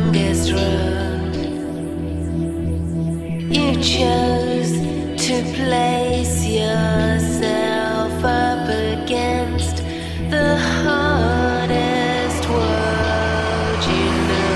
longest road. You chose to place yourself up against the hardest world you know.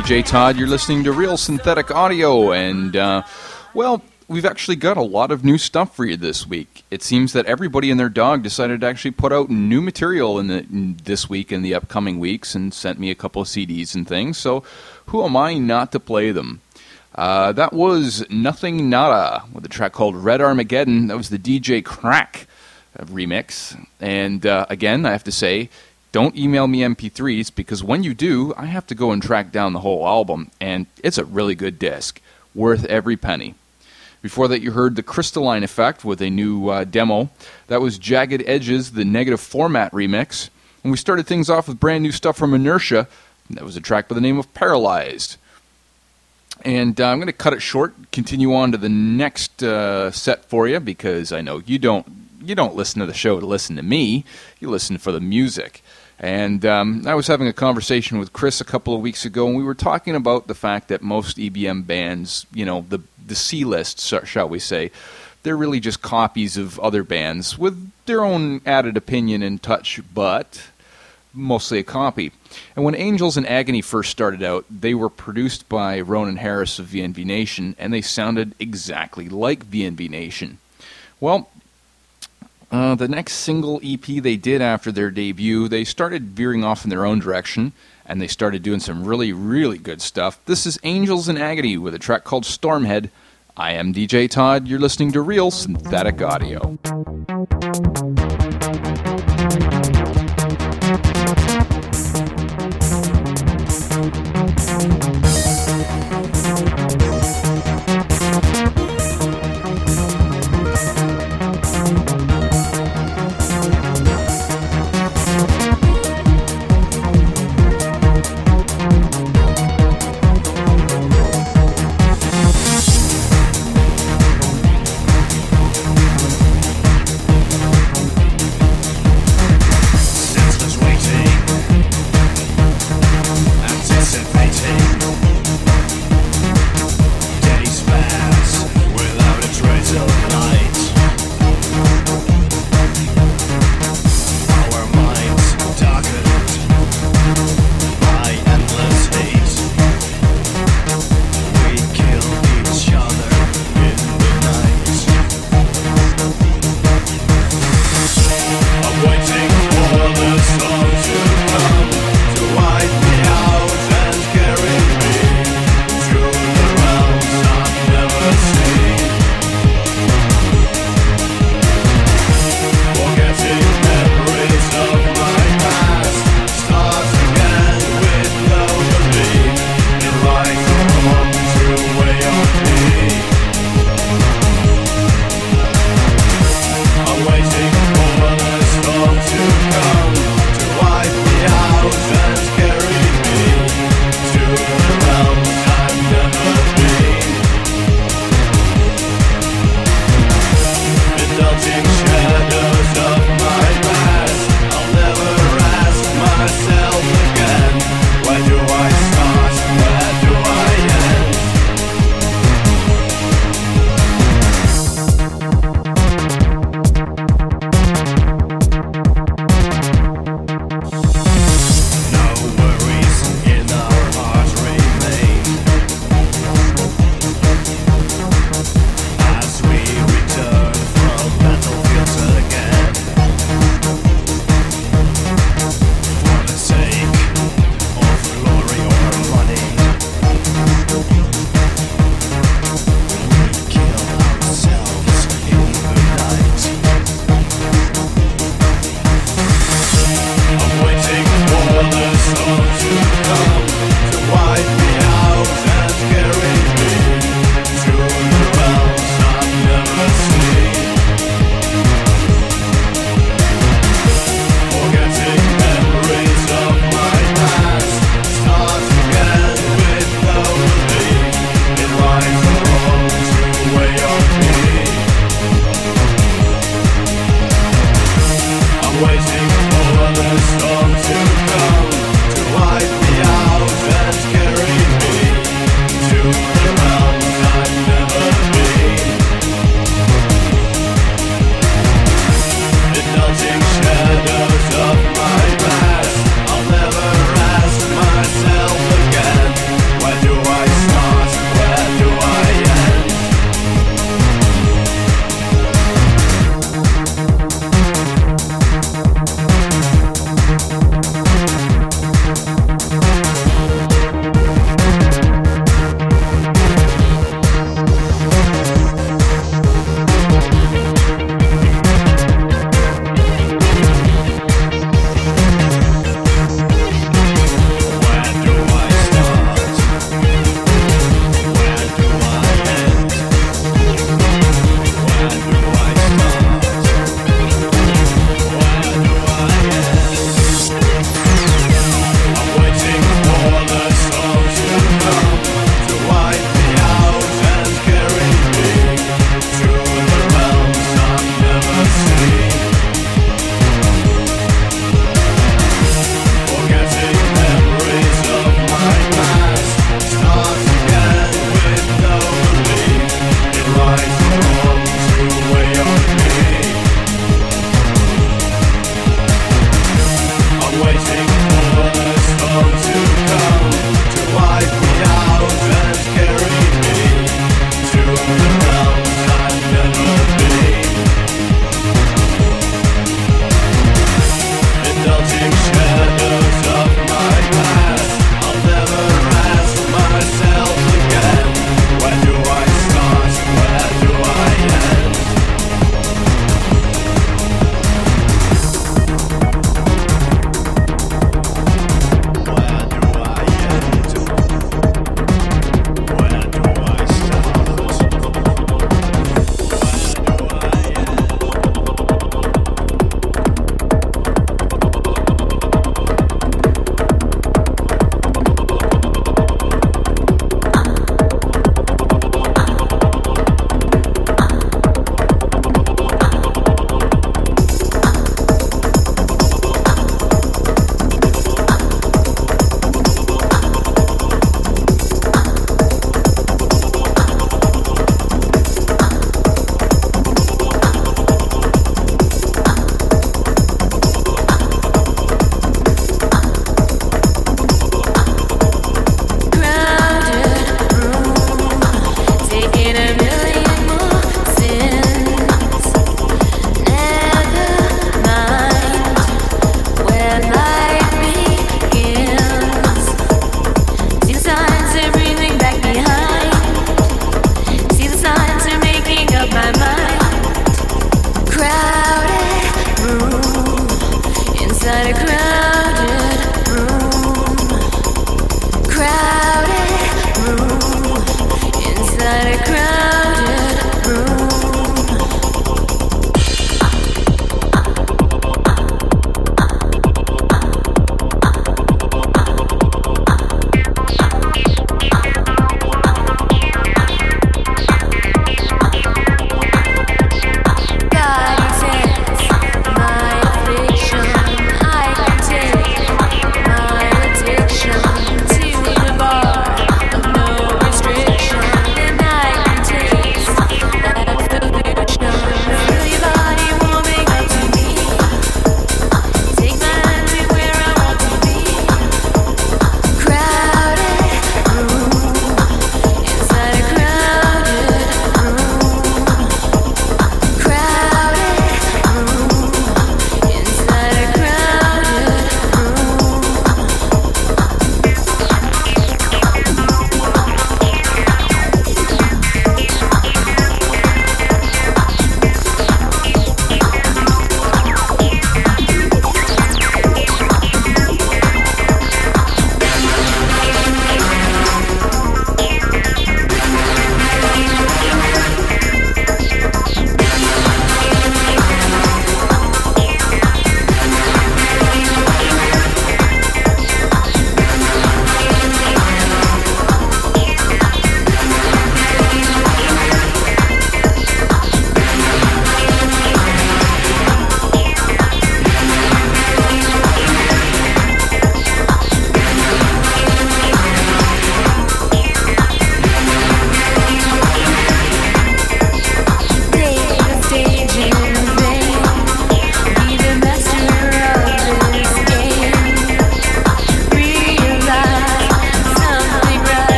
DJ Todd. You're listening to Real Synthetic Audio, and, well, we've actually got a lot of new stuff for you this week. It seems that everybody and their dog decided to actually put out new material in this week and the upcoming weeks and sent me a couple of CDs and things, so who am I not to play them? That was Nothing Nada with a track called Red Armageddon. That was the DJ Crack remix. And again, I have to say, don't email me MP3s, because when you do, I have to go and track down the whole album, and it's a really good disc, worth every penny. Before that, you heard the Crystalline Effect with a new demo. That was Jagged Edges, the Negative Format remix. And we started things off with brand new stuff from Inertia. That was a track by the name of Paralyzed. And I'm going to cut it short, continue on to the next set for you, because I know you don't listen to the show to listen to me. You listen for the music. And I was having a conversation with Chris a couple of weeks ago, and we were talking about the fact that most EBM bands, you know, the C-list, shall we say, they're really just copies of other bands with their own added opinion and touch, but mostly a copy. And when Angels in Agony first started out, they were produced by Ronan Harris of VNV Nation, and they sounded exactly like VNV Nation. Well, the next single EP they did after their debut, they started veering off in their own direction, and they started doing some really, really good stuff. This is Angels in Agony with a track called Stormhead. I am DJ Todd. You're listening to Real Synthetic Audio.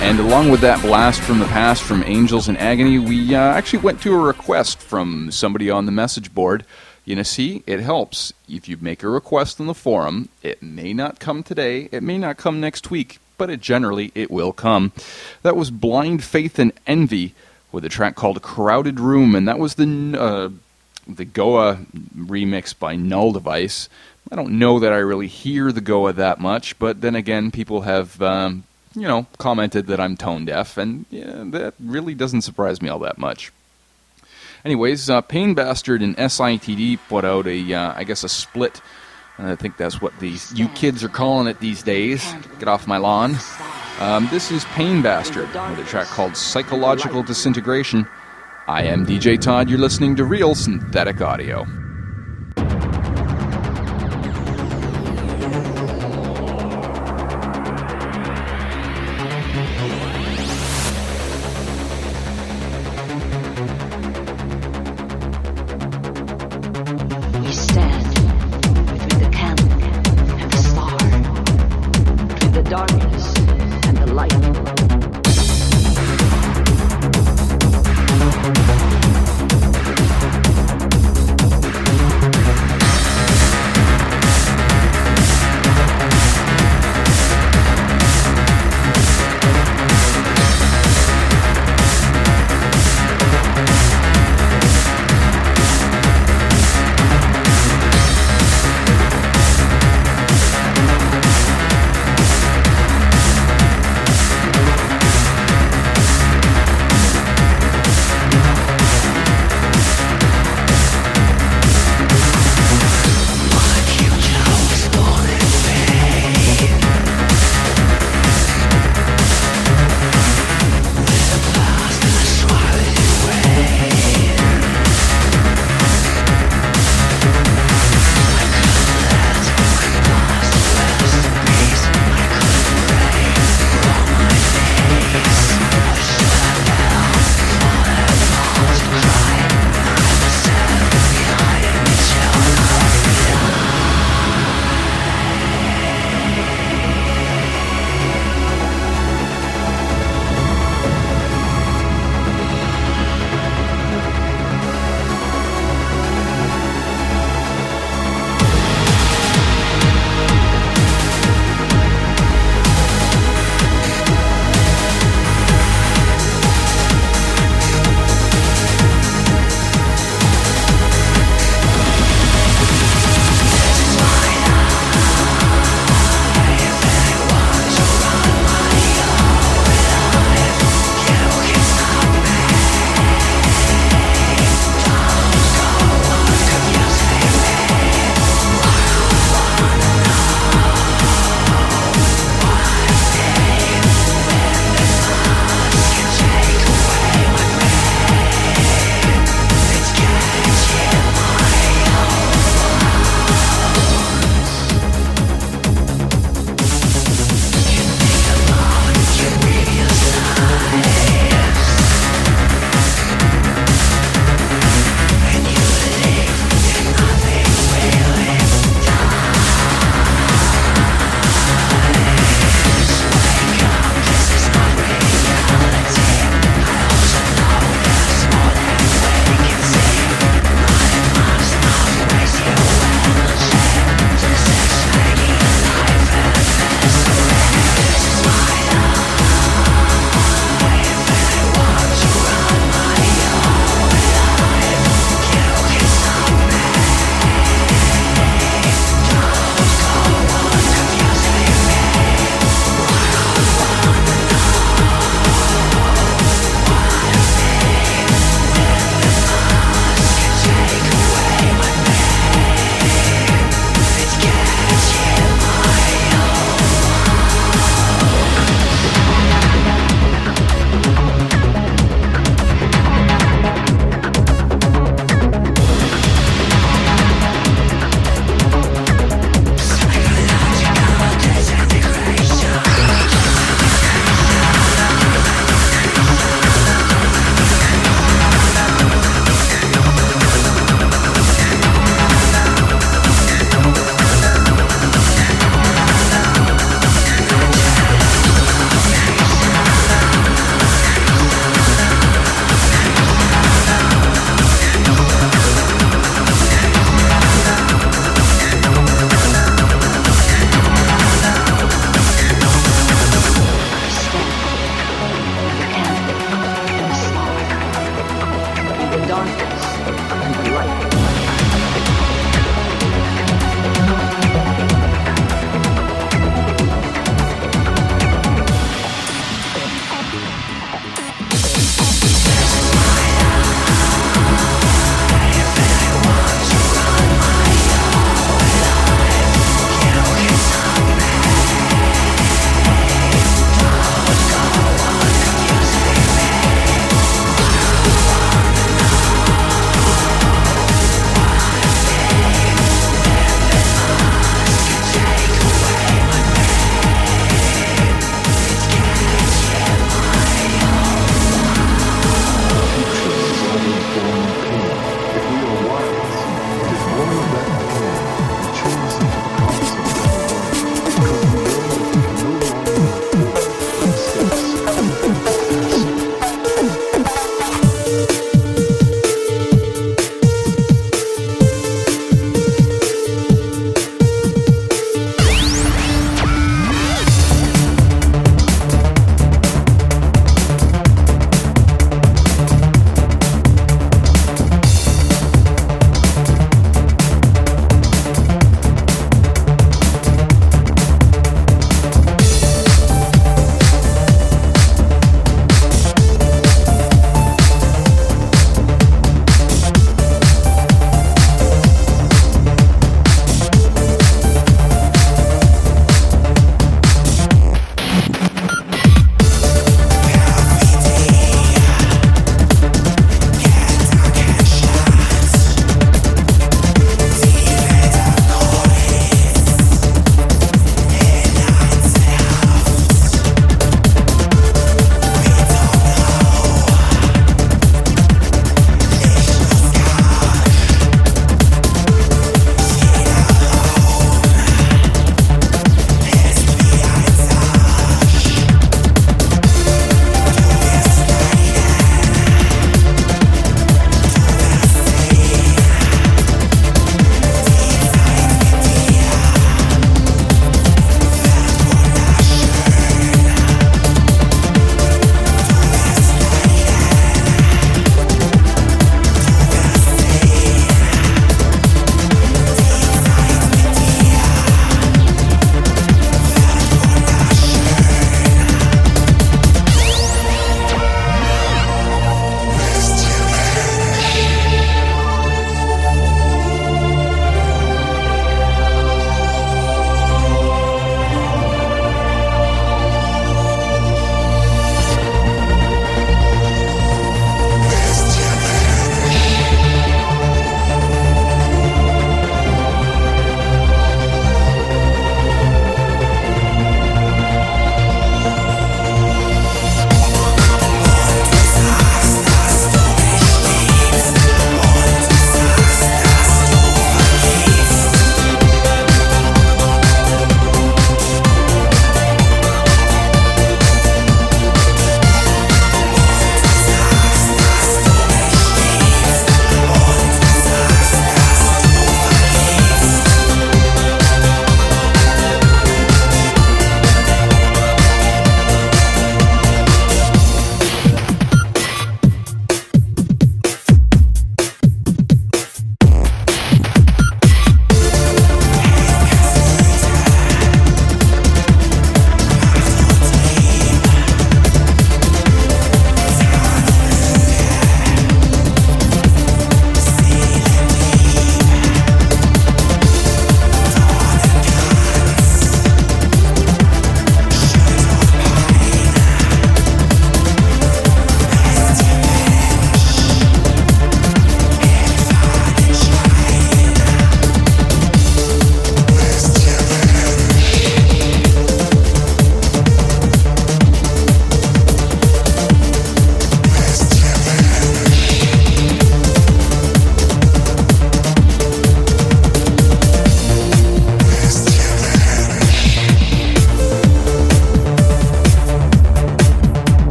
And along with that blast from the past from Angels in Agony, we actually went to a request from somebody on the message board. You know, see, it helps. If you make a request on the forum, it may not come today, it may not come next week, but it will come. That was Blind Faith and Envy with a track called Crowded Room, and that was the Goa remix by Null Device. I don't know that I really hear the Goa that much, but then again, people have commented that I'm tone deaf, and yeah, that really doesn't surprise me all that much. Anyways, Pain Bastard and SITD put out a split. I think that's what you kids are calling it these days. Get off my lawn. This is Pain Bastard with a track called Psychological Disintegration. I am DJ Todd. You're listening to Real Synthetic Audio.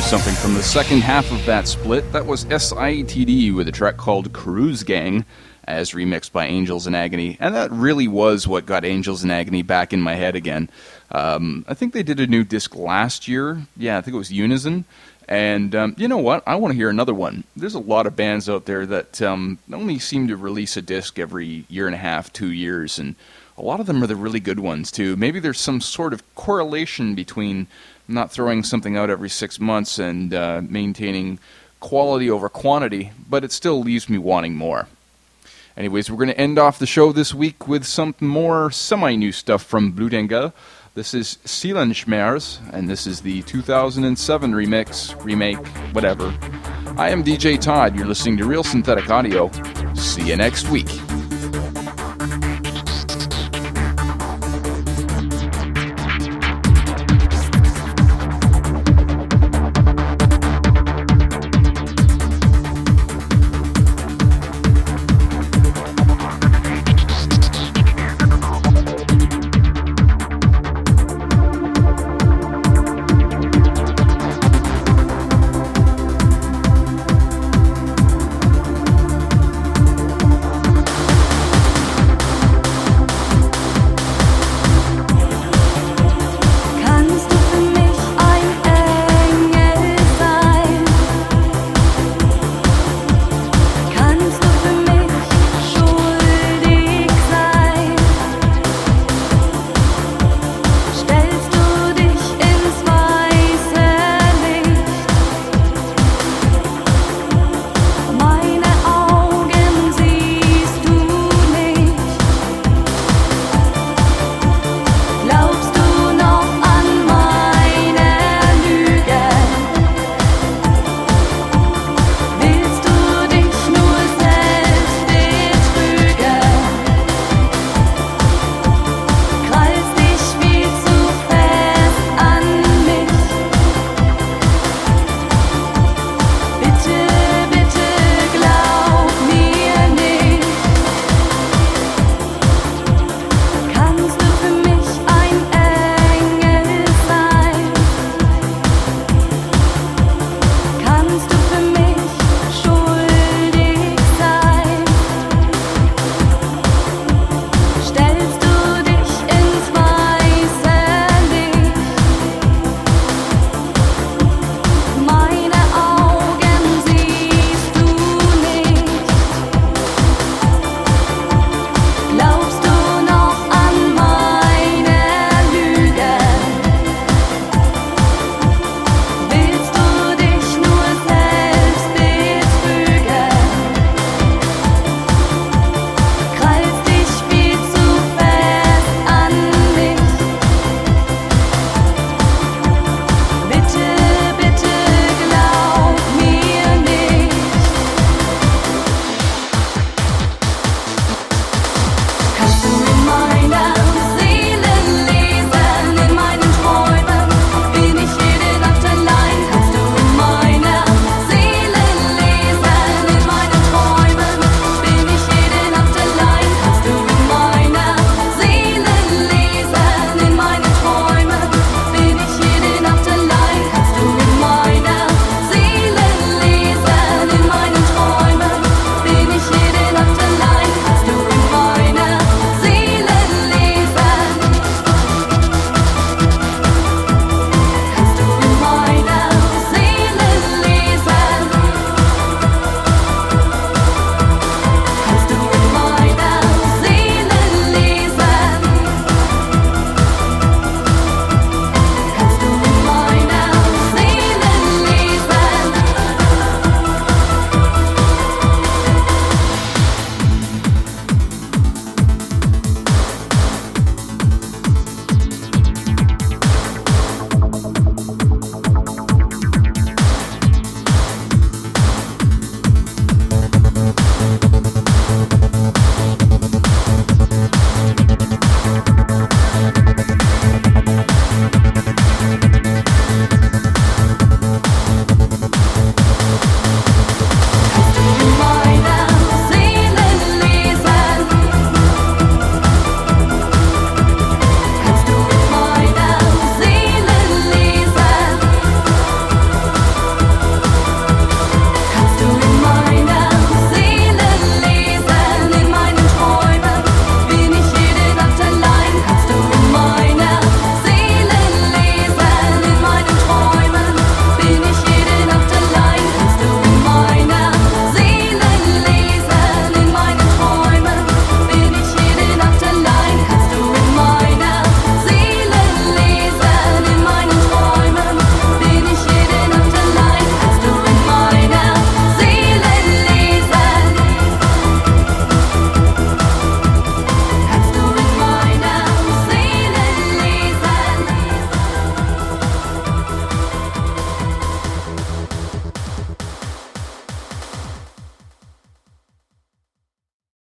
something from the second half of that split. That was SITD with a track called Cruise Gang, as remixed by Angels in Agony. And that really was what got Angels in Agony back in my head again. I think they did a new disc last year. Yeah, I think it was Unison. And you know what? I want to hear another one. There's a lot of bands out there that only seem to release a disc every year and a half, 2 years, and a lot of them are the really good ones, too. Maybe there's some sort of correlation between not throwing something out every 6 months and maintaining quality over quantity, but it still leaves me wanting more. Anyways, we're going to end off the show this week with some more semi-new stuff from Blutengel. This is Seelenschmerz, and this is the 2007 remake, whatever. I am DJ Todd. You're listening to Real Synthetic Audio. See you next week.